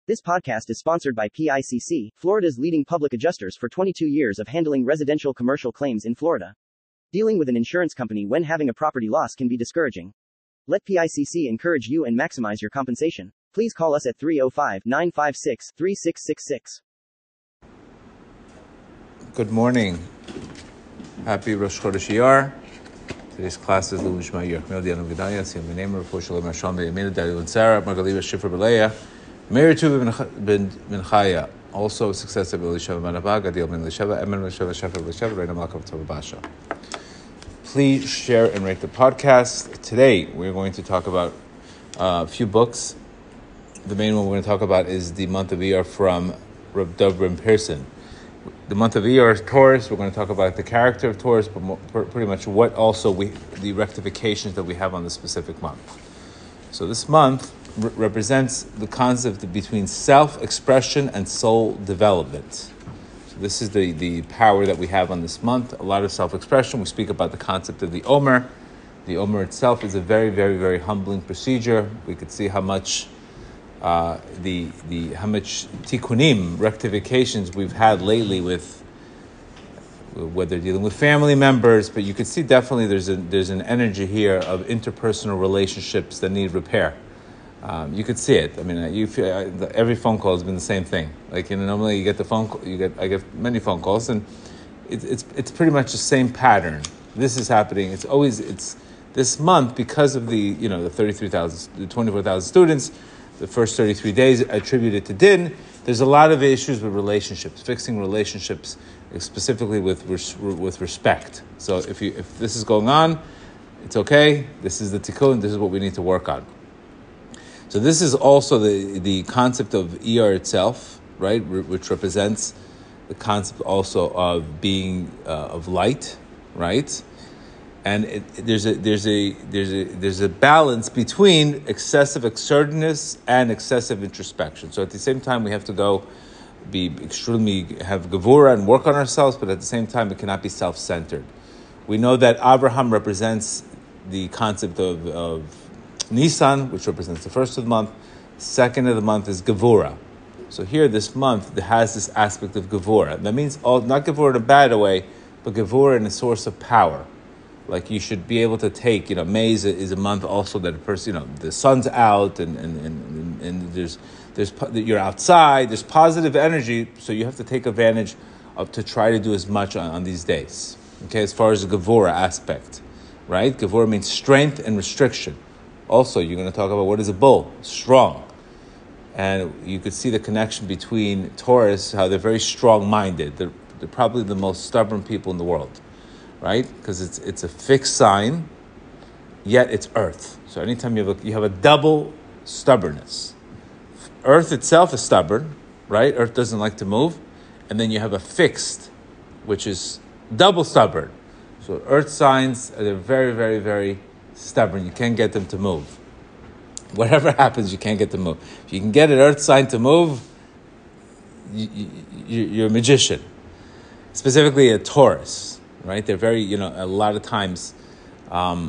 This podcast is sponsored by PICC, Florida's leading public adjusters for 22 years of handling residential commercial claims in Florida. Dealing with an insurance company when having a property loss can be discouraging. Let PICC encourage you and maximize your compensation. Please call us at 305-956-3666. Good morning. Happy Rosh Chodesh Iyar. Today's class is Lulish Ma'ir. Meldianu Gedaya, Siyam Benemer, Poshel Masham Be'emina, Dario and Sarah, Margaliba Shifra Beleya, Mary Tuva ben Chaya, also a successor of Elisheva Manabag, Adil ben Elisheva, Emin Elisheva, Shefer Elisheva, Reina Malkav Tovabasha. Please share and rate the podcast. Today, we're going to talk about a few books. The main one we're going to talk about is the month of Iyar from Reb Dov Ben Pearson. The month of Iyar is Taurus. We're going to talk about the character of Taurus, but pretty much what also the rectifications that we have on the specific month. So this month represents the concept between self-expression and soul development. So this is the power that we have on this month. A lot of self-expression. We speak about the concept of the Omer. The Omer itself is a very, very, very humbling procedure. We could see how much how much tikkunim, rectifications we've had lately with whether dealing with family members, but you could see definitely there's an energy here of interpersonal relationships that need repair. You could see it. I mean, every phone call has been the same thing. Like, normally you get the phone call, I get many phone calls, and it's pretty much the same pattern. This is happening. It's this month because of the 24,000 students. The first 33 days attributed to Din. There's a lot of issues with relationships, fixing relationships, specifically with respect. So if this is going on, it's okay. This is the tikkun. This is what we need to work on. So this is also the concept of Iyar itself, right, which represents the concept also of being of light, right. And there's a balance between excessive assertiveness and excessive introspection. So at the same time, we have to have gevura and work on ourselves, but at the same time, it cannot be self-centered. We know that Abraham represents the concept of Nisan, which represents the first of the month. Second of the month is gevura. So here, this month, it has this aspect of gevura. That means not gevura in a bad way, but gevura in a source of power. Like you should be able to take, May is a month also that a person, the sun's out and there's you're outside, there's positive energy, so you have to take advantage of to try to do as much on these days. Okay, as far as the Gevura aspect, right? Gevura means strength and restriction. Also, you're going to talk about what is a bull, strong. And you could see the connection between Taurus, how they're very strong-minded. They're probably the most stubborn people in the world. Right? Because it's a fixed sign, yet it's earth. So anytime you have a double stubbornness. Earth itself is stubborn, right? Earth doesn't like to move. And then you have a fixed, which is double stubborn. So earth signs, they're very, very, very stubborn. You can't get them to move. Whatever happens, you can't get them to move. If you can get an earth sign to move, you're a magician. Specifically a Taurus. Right, they're very, a lot of times, I'll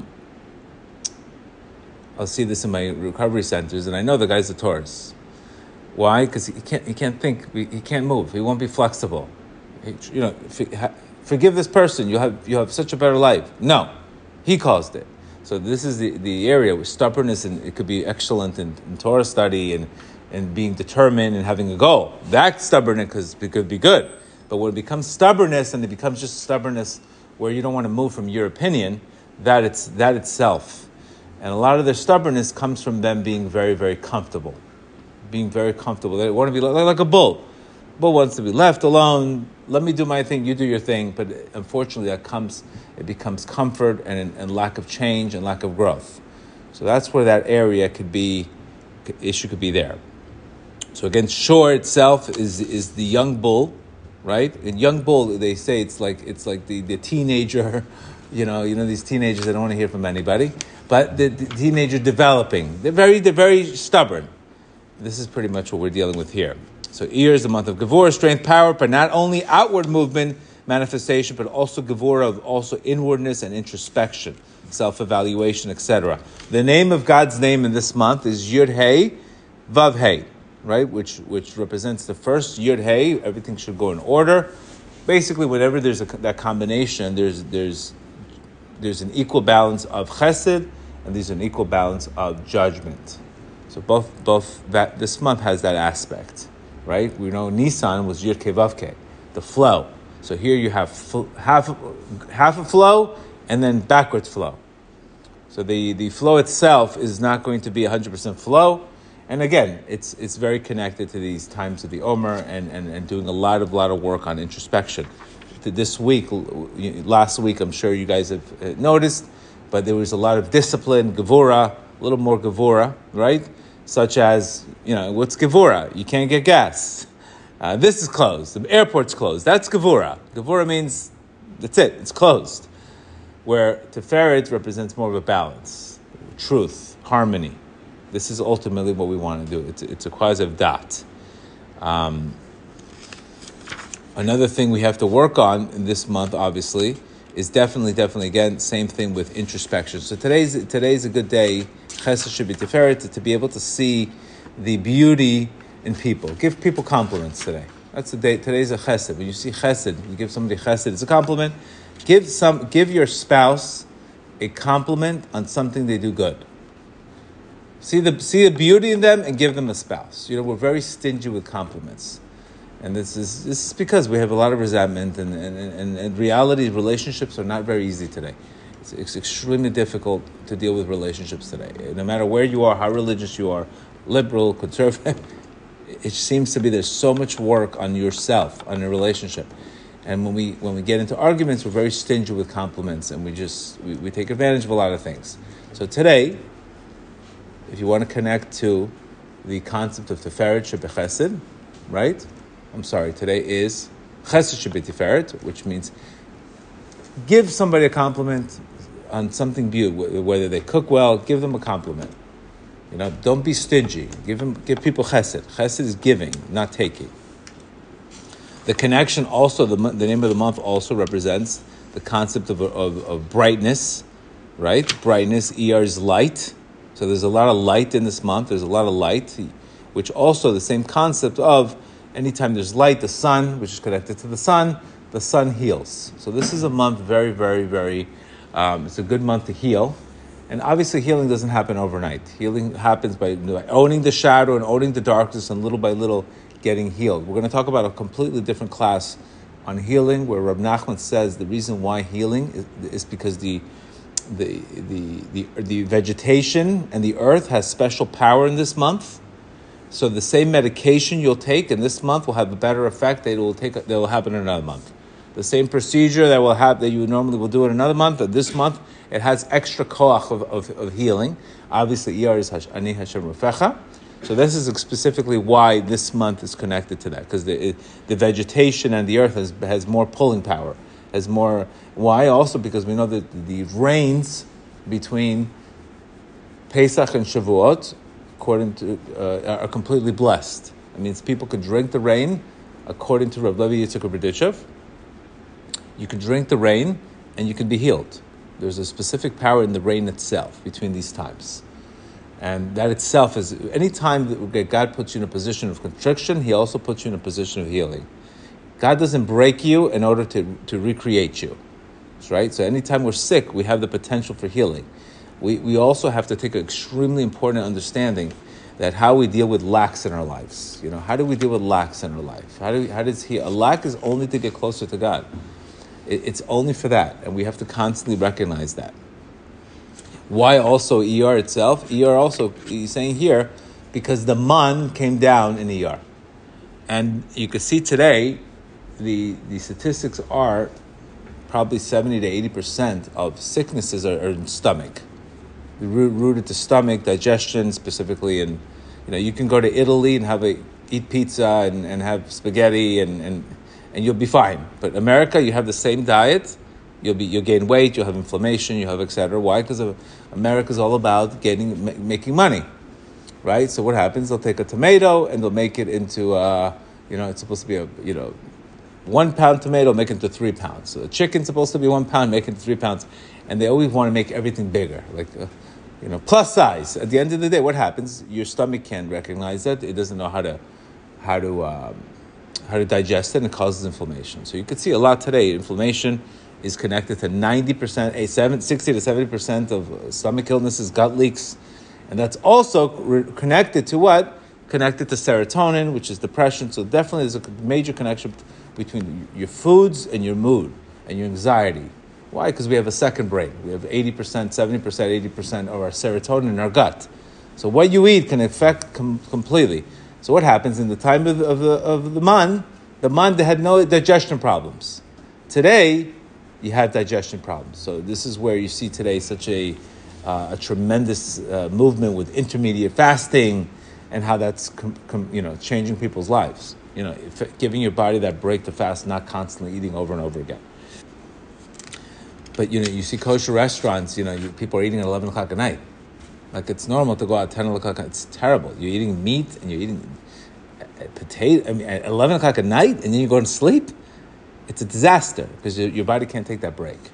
see this in my recovery centers, and I know the guy's a Taurus. Why? Because he can't think, he can't move, he won't be flexible. Forgive this person, you have such a better life. No, he caused it. So this is the area with stubbornness, and it could be excellent in Torah study and being determined and having a goal. That stubbornness could be good. But when it becomes stubbornness, and it becomes just stubbornness where you don't want to move from your opinion, that itself. And a lot of their stubbornness comes from them being very, very comfortable. Being very comfortable. They want to be like a bull. Bull wants to be left alone. Let me do my thing, you do your thing. But unfortunately, it becomes comfort and lack of change and lack of growth. So that's where that area issue could be there. So again, Shor itself is the young bull. Right? In young bull, they say it's like the teenager, these teenagers, they don't want to hear from anybody, but the teenager developing. They're very stubborn. This is pretty much what we're dealing with here. So Iyar is the month of Gevura, strength, power, but not only outward movement, manifestation, but also Gevura of also inwardness and introspection, self-evaluation, etc. The name of God's name in this month is Yud Hey, Vav Hey. right, which represents the first Yud Hey, everything should go in order. Basically, whenever there's that combination, there's an equal balance of chesed, and there's an equal balance of judgment. So both that this month has that aspect, right? We know Nisan was Yud Kei Vav Kei, the flow. So here you have half a flow and then backwards flow. So the flow itself is not going to be 100% flow. And again, it's very connected to these times of the Omer and doing a lot of work on introspection. This week, last week, I'm sure you guys have noticed, but there was a lot of discipline, Gevura, a little more Gevura, right? Such as, what's Gevura? You can't get gas. This is closed. The airport's closed. That's Gevura. Gevura means, that's it. It's closed. Where Tiferet represents more of a balance, truth, harmony. This is ultimately what we want to do. It's a cause of dat. Another thing we have to work on in this month, obviously, is definitely, again, same thing with introspection. So today's a good day. Chesed should be Tiferet, to be able to see the beauty in people. Give people compliments today. That's the day. Today's a Chesed. When you see Chesed, you give somebody Chesed, it's a compliment. Give your spouse a compliment on something they do good. See the beauty in them and give them a spouse. We're very stingy with compliments. And this is because we have a lot of resentment, and in reality, relationships are not very easy today. It's extremely difficult to deal with relationships today. No matter where you are, how religious you are, liberal, conservative, it seems to be there's so much work on yourself, on your relationship. And when we get into arguments, we're very stingy with compliments, and we take advantage of a lot of things. So today, if you want to connect to the concept of Tiferet Shebechesed, right? Today is Chesed Shebetiferet, which means give somebody a compliment on something beautiful, whether they cook well, give them a compliment. Don't be stingy. Give people Chesed. Chesed is giving, not taking. The connection also, the name of the month also represents the concept of brightness, right? Brightness, ER is light. So there's a lot of light in this month. There's a lot of light, which also the same concept of anytime there's light, the sun, which is connected to the sun heals. So this is a month very, very, very, it's a good month to heal. And obviously healing doesn't happen overnight. Healing happens by owning the shadow and owning the darkness and little by little getting healed. We're going to talk about a completely different class on healing, where Rab Nachman says the reason why healing is because the vegetation and the earth has special power in this month. So the same medication you'll take in this month will have a better effect that will happen in another month. The same procedure that you normally will do in another month, but this month it has extra koach of healing. Obviously, Iyar is Ani Hashem Rufecha. So this is specifically why this month is connected to that, because the vegetation and the earth has more pulling power, has more. Why? Also because we know that the rains between Pesach and Shavuot, according to, are completely blessed. It means people could drink the rain, according to Rav Levi Yitzchak Berditchev. You can drink the rain and you can be healed. There's a specific power in the rain itself between these times. And that itself is, any time that God puts you in a position of constriction, He also puts you in a position of healing. God doesn't break you in order to recreate you. That's right? So anytime we're sick, we have the potential for healing. We also have to take an extremely important understanding that how we deal with lacks in our lives. How do we deal with lacks in our life? A lack is only to get closer to God. It's only for that, and we have to constantly recognize that. Why also ER itself? ER also, he's saying here, because the man came down in ER. And you can see today, the statistics are probably 70 to 80% of sicknesses are in stomach. Rooted to stomach, digestion specifically, and you can go to Italy and eat pizza and have spaghetti and you'll be fine. But America, you have the same diet, you'll gain weight, you'll have inflammation, you'll have etc. Why? Because America's all about making money, right? So what happens? They'll take a tomato and they'll make it into it's supposed to be a 1 pound tomato, make it into 3 pounds. So the chicken's supposed to be 1 pound, make it into 3 pounds, and they always want to make everything bigger. Like plus size. At the end of the day, what happens? Your stomach can't recognize that. It doesn't know how to digest it, and it causes inflammation. So you could see a lot today. Inflammation is connected to 90%, 60 to 70% of stomach illnesses, gut leaks. And that's also connected to what? Connected to serotonin, which is depression. So definitely there's a major connection between your foods and your mood and your anxiety. Why? Because we have a second brain. We have 80%, 70%, 80% of our serotonin in our gut. So what you eat can affect completely. So what happens in the time of the man, they had no digestion problems. Today, you have digestion problems. So this is where you see today such a tremendous movement with intermediate fasting, and how that's changing people's lives. Giving your body that break to fast, not constantly eating over and over again. But you see kosher restaurants. People are eating at 11 o'clock at night. Like, it's normal to go out at 10 o'clock. It's terrible. You're eating meat and you're eating potato. At 11 o'clock at night, and then you go to sleep. It's a disaster because your body can't take that break.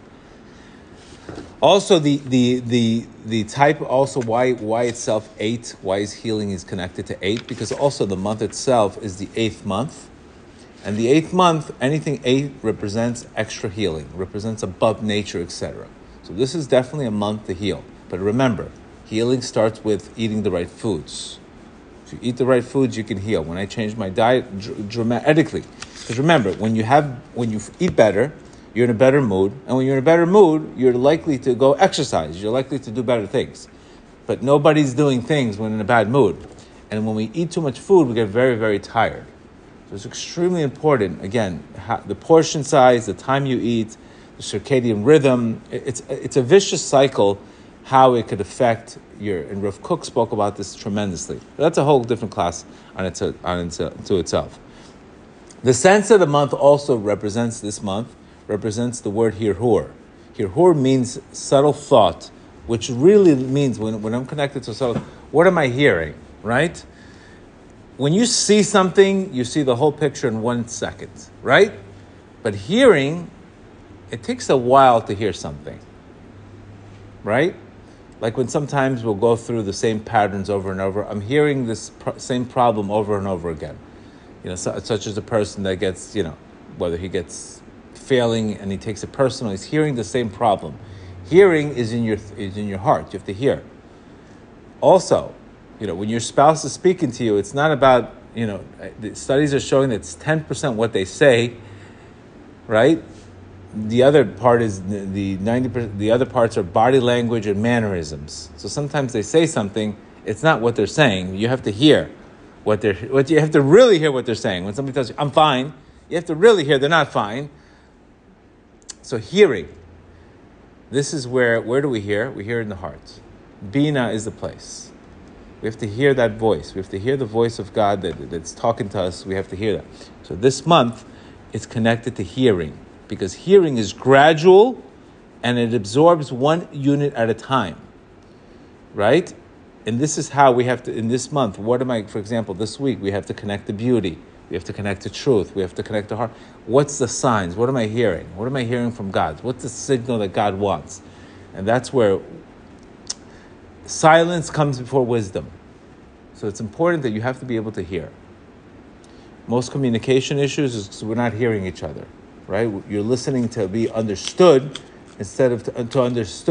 Also, the type, also why itself 8, why is healing is connected to 8, because also the month itself is the 8th month. And the 8th month, anything 8 represents extra healing, represents above nature, etc. So this is definitely a month to heal. But remember, healing starts with eating the right foods. If you eat the right foods, you can heal. When I changed my diet dramatically, because remember, when you eat better, you're in a better mood. And when you're in a better mood, you're likely to go exercise. You're likely to do better things. But nobody's doing things when in a bad mood. And when we eat too much food, we get very, very tired. So it's extremely important, again, the portion size, the time you eat, the circadian rhythm. It's a vicious cycle, how it could affect and Rav Kook spoke about this tremendously. But that's a whole different class to itself. The sense of the month also represents the word hirhur. Hirhur means subtle thought, which really means, when I'm connected to subtle, what am I hearing, right? When you see something, you see the whole picture in 1 second, right? But hearing, it takes a while to hear something, right? Like when sometimes we'll go through the same patterns over and over. I'm hearing this same problem over and over again. Such as a person that gets, whether he gets failing and he takes it personal, he's hearing the same problem. Hearing is in your heart. You have to hear. Also, when your spouse is speaking to you, it's not about, the studies are showing that it's 10% what they say, right? The other part is the 90%. The other parts are body language and mannerisms. So sometimes they say something, it's not what they're saying. You have to hear you have to really hear what they're saying. When somebody tells you, I'm fine, you have to really hear they're not fine. So hearing, this is where do we hear? We hear in the heart. Bina is the place. We have to hear that voice. We have to hear the voice of God that's talking to us. We have to hear that. So this month, it's connected to hearing, because hearing is gradual and it absorbs 1 unit at a time, right? And this is how we have to, in this month, for example, this week, we have to connect to beauty. We have to connect to truth. We have to connect to heart. What's the signs? What am I hearing? What am I hearing from God? What's the signal that God wants? And that's where silence comes before wisdom. So it's important that you have to be able to hear. Most communication issues is we're not hearing each other, right? You're listening to be understood instead of to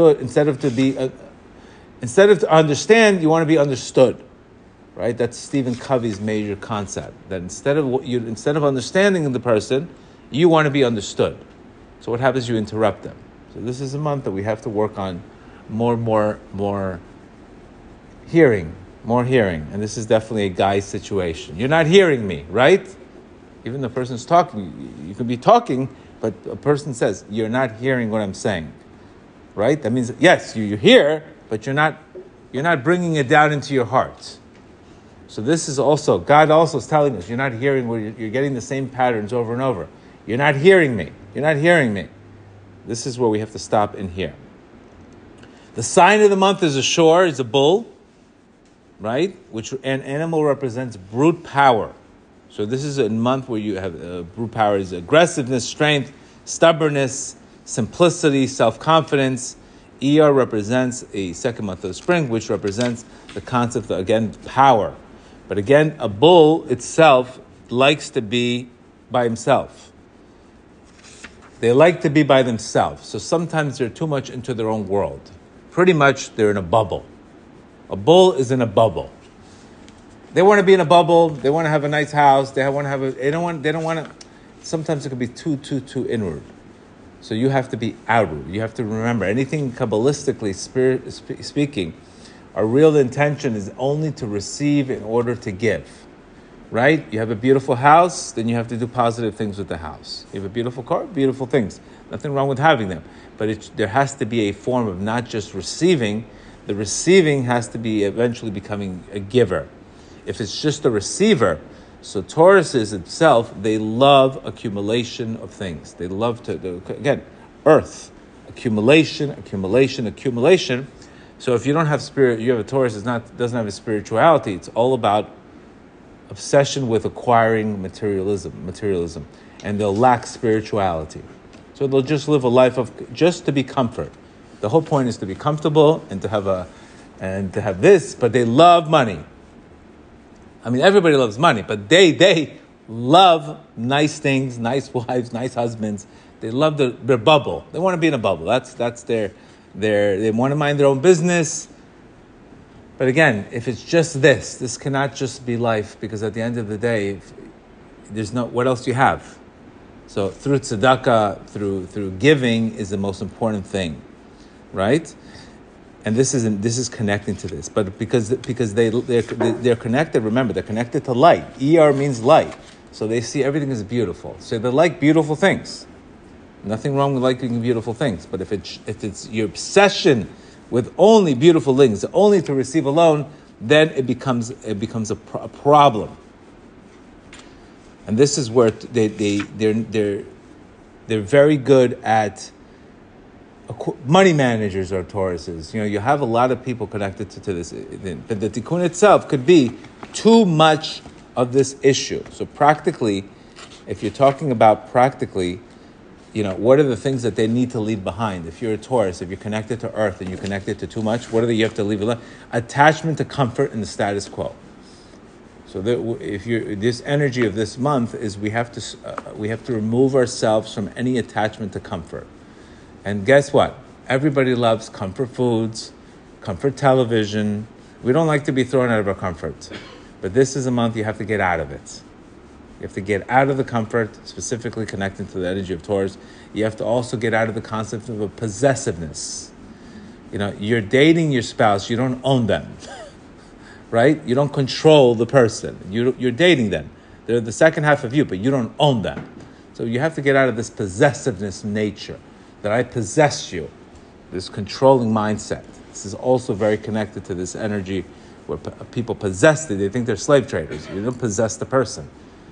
understand, you want to be understood, right? That's Stephen Covey's major concept. That instead of understanding the person, you want to be understood. So what happens? You interrupt them. So this is a month that we have to work on more hearing, and this is definitely a guy's situation. You're not hearing me, right? Even the person's talking, you could be talking, but a person says, you're not hearing what I'm saying, right? That means, yes, you hear, but you're not bringing it down into your heart. So this is also, God also is telling us, you're not hearing where you're getting the same patterns over and over. You're not hearing me. You're not hearing me. This is where we have to stop and hear. The sign of the month is a shore, is a bull, right? Which an animal represents brute power. So this is a month where you have brute power is aggressiveness, strength, stubbornness, simplicity, self-confidence, Iyar represents a second month of the spring, which represents the concept of, again, power. But again, a bull itself likes to be by himself. They like to be by themselves. So sometimes they're too much into their own world. Pretty much they're in a bubble. A bull is in a bubble. They want to be in a bubble. They want to have a nice house. They don't want to. Sometimes it can be too inward. So you have to be outward. You have to remember, anything Kabbalistically speaking, our real intention is only to receive in order to give. Right? You have a beautiful house, then you have to do positive things with the house. You have a beautiful car, beautiful things. Nothing wrong with having them. But there has to be a form of not just receiving. The receiving has to be eventually becoming a giver. If it's just a receiver, so Tauruses itself, they love accumulation of things. They love again, earth, accumulation. So if you don't have spirit, you have a Taurus doesn't have a spirituality. It's all about obsession with acquiring materialism, and they'll lack spirituality. So they'll just live a life of just to be comfort. The whole point is to be comfortable and to have this, but they love money. I mean, everybody loves money, but they love nice things, nice wives, nice husbands. They love their bubble. They want to be in a bubble. That's they want to mind their own business. But again, if it's just this cannot just be life, because at the end of the day, what else do you have? So through tzedakah, through giving is the most important thing, right? And this is connecting to this, but because they're connected. Remember, they're connected to light. Er means light, so they see everything as beautiful. So they like beautiful things. Nothing wrong with liking beautiful things, but if it's your obsession with only beautiful things, only to receive alone, then it becomes a problem. And this is where they're very good at. Money managers are Tauruses. You have a lot of people connected to this. But the tikkun itself could be too much of this issue. So practically, if you're talking about practically, what are the things that they need to leave behind? If you're a Taurus, if you're connected to earth and you're connected to too much, what are you have to leave alone? Attachment to comfort and the status quo. So this energy of this month is we have to remove ourselves from any attachment to comfort. And guess what? Everybody loves comfort foods, comfort television. We don't like to be thrown out of our comfort. But this is a month you have to get out of it. You have to get out of the comfort, specifically connecting to the energy of Taurus. You have to also get out of the concept of a possessiveness. You're dating your spouse, you don't own them. Right? You don't control the person. You're dating them. They're the second half of you, but you don't own them. So you have to get out of this possessiveness nature. That I possess you, this controlling mindset. This is also very connected to this energy where people possess it. They think they're slave traders. You don't possess the person.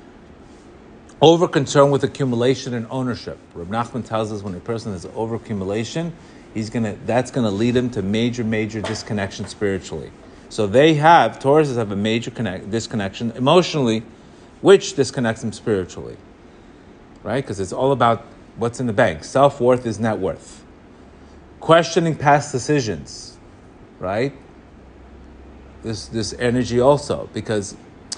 Over concern with accumulation and ownership. Reb Nachman tells us when a person has over accumulation, that's gonna lead him to major disconnection spiritually. So Tauruses have a major disconnection emotionally, which disconnects them spiritually, right? Because it's all about what's in the bank. Self-worth is net worth. Questioning past decisions, right? This energy also, because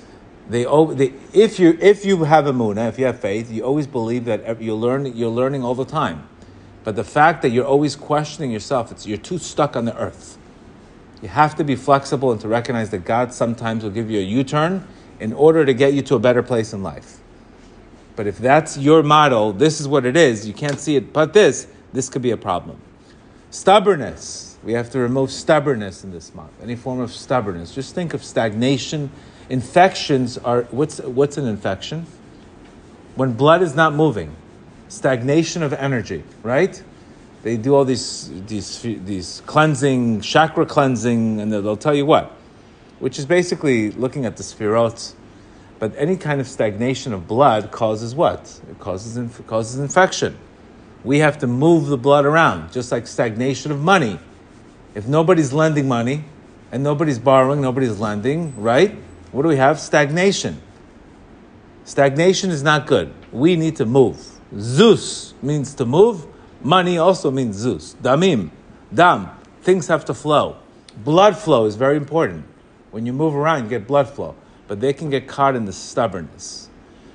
if you have emunah, if you have faith, you always believe that you're learning all the time. But the fact that you're always questioning yourself, you're too stuck on the earth. You have to be flexible and to recognize that God sometimes will give you a U-turn in order to get you to a better place in life. But if that's your model, this is what it is, you can't see it, but this could be a problem. Stubbornness. We have to remove stubbornness in this month. Any form of stubbornness. Just think of stagnation. Infections are, what's an infection? When blood is not moving. Stagnation of energy, right? They do all these cleansing, chakra cleansing, and they'll tell you what, which is basically looking at the sphirot. But any kind of stagnation of blood causes what? It causes infection. We have to move the blood around, just like stagnation of money. If nobody's lending money, and nobody's borrowing, nobody's lending, right? What do we have? Stagnation. Stagnation is not good. We need to move. Zeus means to move. Money also means Zeus. Damim. Dam, things have to flow. Blood flow is very important. When you move around, you get blood flow. But they can get caught in the stubbornness.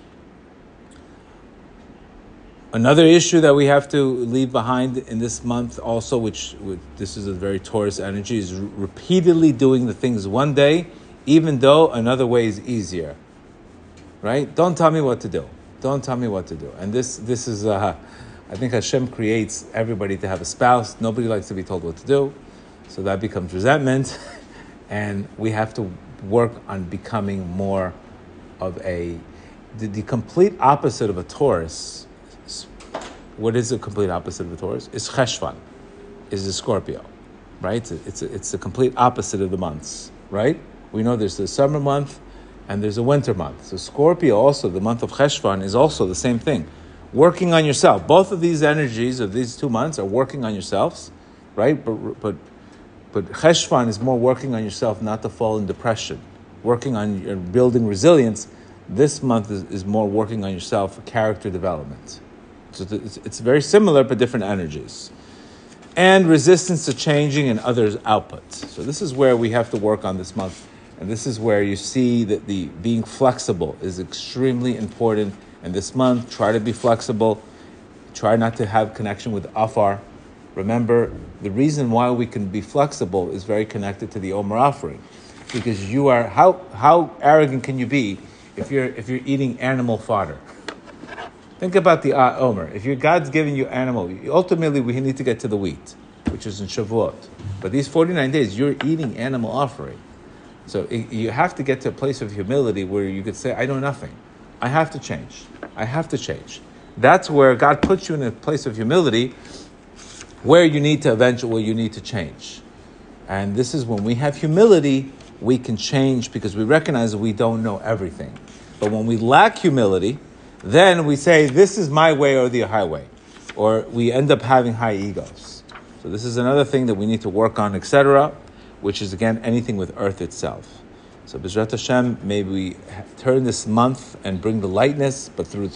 Another issue that we have to leave behind in this month also, which this is a very Taurus energy, is repeatedly doing the things one day, even though another way is easier. Right? Don't tell me what to do. Don't tell me what to do. And this is, I think Hashem creates everybody to have a spouse. Nobody likes to be told what to do. So that becomes resentment. And we have to work on becoming more of the complete opposite of a Taurus. What is the complete opposite of a Taurus? Is Cheshvan, is a Scorpio, right? It's the complete opposite of the months, right? We know there's the summer month and there's a winter month. So Scorpio also, the month of Cheshvan, is also the same thing. Working on yourself. Both of these energies of these 2 months are working on yourselves, right? But Cheshvan is more working on yourself not to fall in depression, working on building resilience. This month is more working on yourself for character development. So it's very similar but different energies. And resistance to changing and others' output. So this is where we have to work on this month. And this is where you see that the being flexible is extremely important. And this month, try to be flexible. Try not to have connection with Afar. Remember, the reason why we can be flexible is very connected to the Omer offering, because you are how arrogant can you be if you're eating animal fodder? Think about the Omer. If God's giving you animal, ultimately we need to get to the wheat, which is in Shavuot. But these 49 days, you're eating animal offering. So you have to get to a place of humility where you could say, I know nothing. I have to change. I have to change. That's where God puts you in a place of humility, where you need to change. And this is when we have humility, we can change because we recognize that we don't know everything. But when we lack humility, then we say, this is my way or the highway. Or we end up having high egos. So this is another thing that we need to work on, etc., which is, again, anything with earth itself. So B'ezrat Hashem, may we turn this month and bring the lightness, but through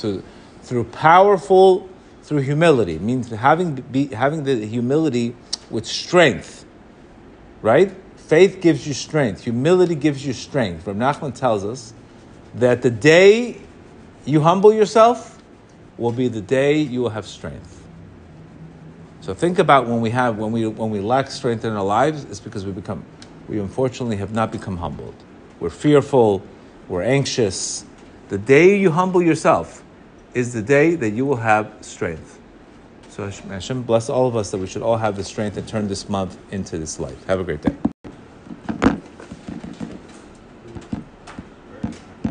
humility. It means having the humility with strength, right? Faith gives you strength. Humility gives you strength. Rav Nachman tells us that the day you humble yourself will be the day you will have strength. So think about when we lack strength in our lives, it's because we unfortunately have not become humbled. We're fearful, we're anxious. The day you humble yourself is the day that you will have strength. So Hashem bless all of us that we should all have the strength and turn this month into this life. Have a great day.